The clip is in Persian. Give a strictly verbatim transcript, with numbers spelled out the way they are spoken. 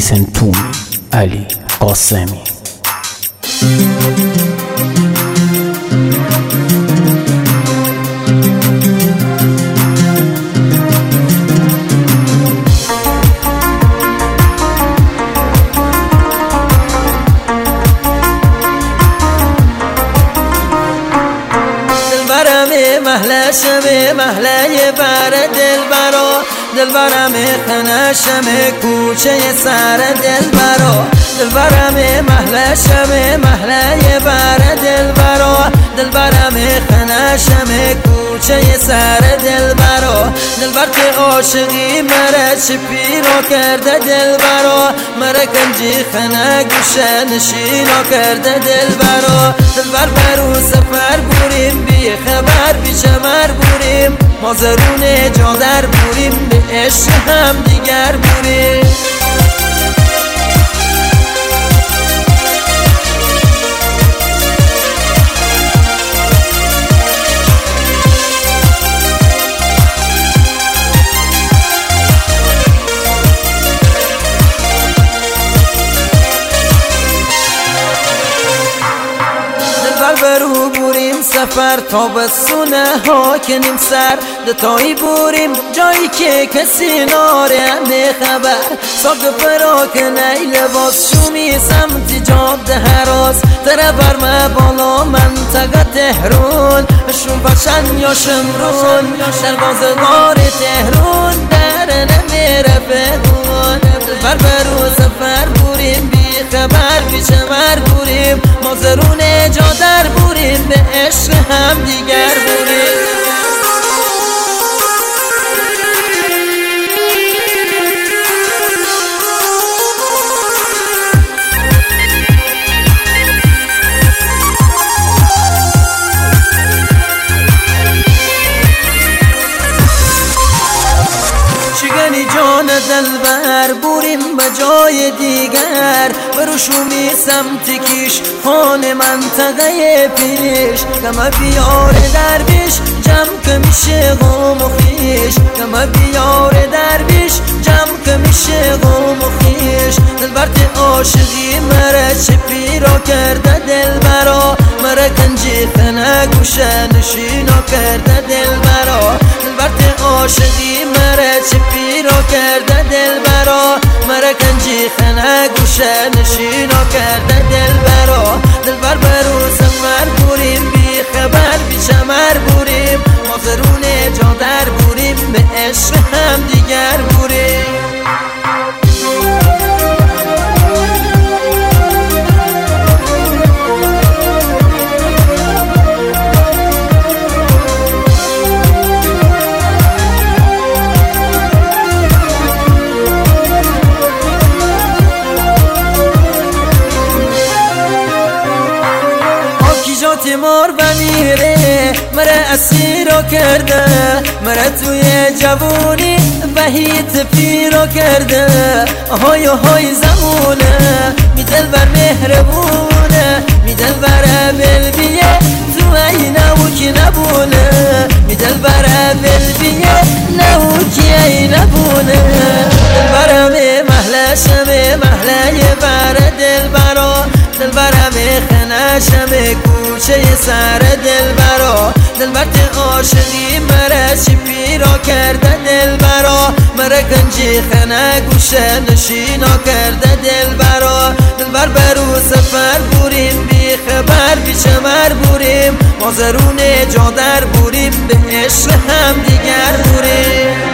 Listen to me علی قاسمی. محله شمه محله بر دلبرا دلبرم خنه شمه کوچه سر دلبرا دلبرم محله شمه محله بر دلبرا دلبرم خنه شمه کوچه سر دلبرا دلبر که عاشقی مره چه پیرا کرده دلبرا مره کنجی خنه گوشه نشینا کرده دلبرا دلبر برو سفر بوریم بی خبر بی چمر بوریم ما زرون جادر بوریم به عشق هم دیگر بوریم برو بوریم سفر تا بسونه ها کنیم سر دتایی بوریم جایی که کسی ناره همه خبر ساق پرا کنی لباس شومی سمتی جاده هراز تره برمه بالا منطقه تهرون شون بشن یا شمرون در بازگار تهرون در نمیره بدون بر برو سفر بوریم بی خبر بی چمر بوریم ما زرون جادر بوریم به عشق هم دیگر بوریم شگنی جان دلبر بوریم به جای دیگر برو شومی سمت کیش خانه منطقه پیش کم بیار درویش جمع که میشه غم و خیش کم بیار درویش جمع که میشه غم و خیش دلبر ته عاشقی مره چه پیرا کرده دلبرا مره کنجی خنه گوشه نشینا کرده دلبرا دلبر ته عاشقی مره چه پیرا کرده دلبرا مره کنجی خنه گوشه نشینا کرده دلبرا دلبر برو سفر بوریم بی خبر بی چمر بوریم ما زرون جادر بوریم به عشق هم دیگر بوریم مار بمیره مره اسیرو کرده مره توی جوونی وحید پیرو کرده آهای آهای زمونه می دل بر مهربونه می دل بر بلبیه تو ای نوکی نبونه می دل بر بلبیه نوکی ای نبونه دل برم محله شمه محله بر دل برا دل برم خنه شمه کوچه سر دلبرا دلبر ته عاشقی مره چی پیرا کرده دلبرا مره کنجی خنه گوشه نشینا کرده دلبرا دلبر برو سفر بوریم بی خبر بی چمر بوریم ما زرون جادر بوریم به عشق هم دیگر بوریم